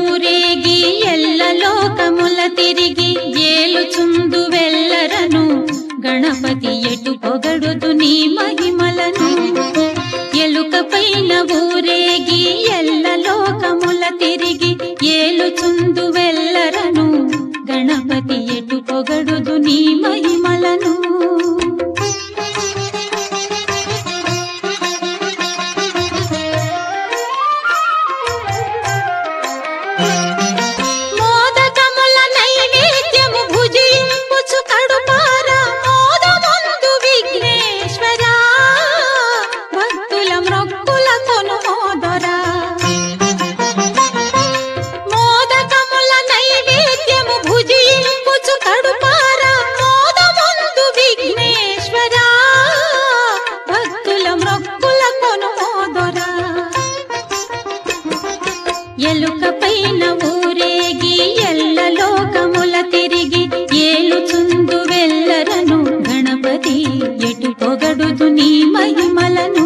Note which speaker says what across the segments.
Speaker 1: ఊరేగి ఎల్ల లోకముల తిరిగి ఏలుచుందు వెల్లరను గణపతి ఎటు పొగడుదు నీ మహిమలను ఎలుక పైన ఊరేగి ఎల్ల లోకముల తిరిగి ఏలుచుందు వెల్లరను గణపతి ఎటు పొగడుదు నీ మహిమలను మోదకముల నైవేద్యము భుజింపుచు కడుపార మోదముందు విఘ్నేశ్వర భక్తుల మ్రొక్కుల కొనుమోదరా మోదకముల నైవేద్యము భుజింపుచు కడుపార మోదముందు విఘ్నేశ్వర భక్తుల మ్రొక్కుల కొనుమోదరా ఎలుక పైన ఊరేగి ఎల్ల లోకముల తిరిగి ఏలుచుందు వెల్లరను గణపతి ఎటు పొగడుదు నీ మహిమలను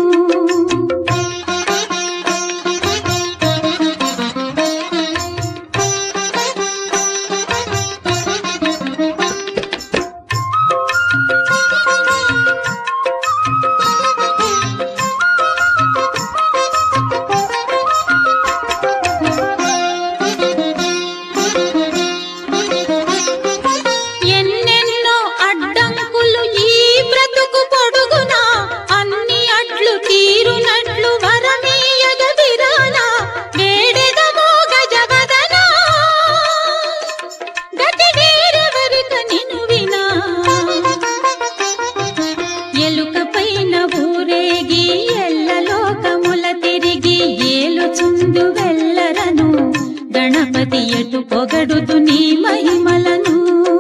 Speaker 1: ఎన్నెన్నో అడ్డంకులు ఈ బ్రతుకు పొడుగునా అన్ని అడ్లు తీరునట్లు వరమీయగ విరానా వేడెదమో గజవదనా గతి వేరెవరిక నిను వినా ఎలుక పైన ఊరేగి ఎల్ల లోకముల తిరిగి ఏలుచుందు వెల్లరను గణపతి ఎటు పొగడుదు నీ మహిమలను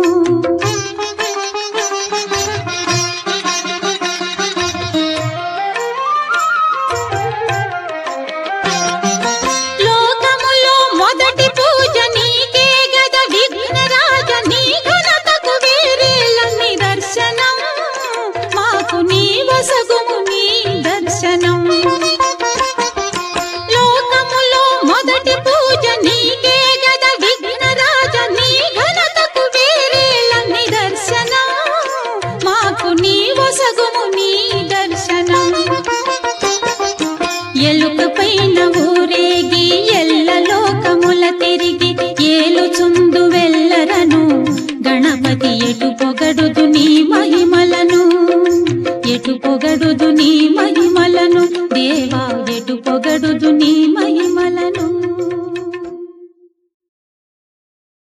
Speaker 1: లోకములో మొదటి పూజ నీకే గద విఘ్నరాజ నీ ఘనతకు వేరేల నిదర్శనం మాకు నీ వసగుము నీ దర్శనం లోకములో మొదటి పూజ నీకే గద విఘ్నరాజ నీ ఘనతకు వేరేల నిదర్శనం మాకు నీ వసగుము నీ దర్శనం ఎలుక పైన ఊరేగి ఎల్ల లోకముల తిరిగి ఏలుచుందు వెల్లరను గణపతి ఎటు పొగడుదు నీ మహిమలను ఎటు పొగడుదు నీ మహిమలను దేవా ఎటు పొగడుదు నీ మహిమలను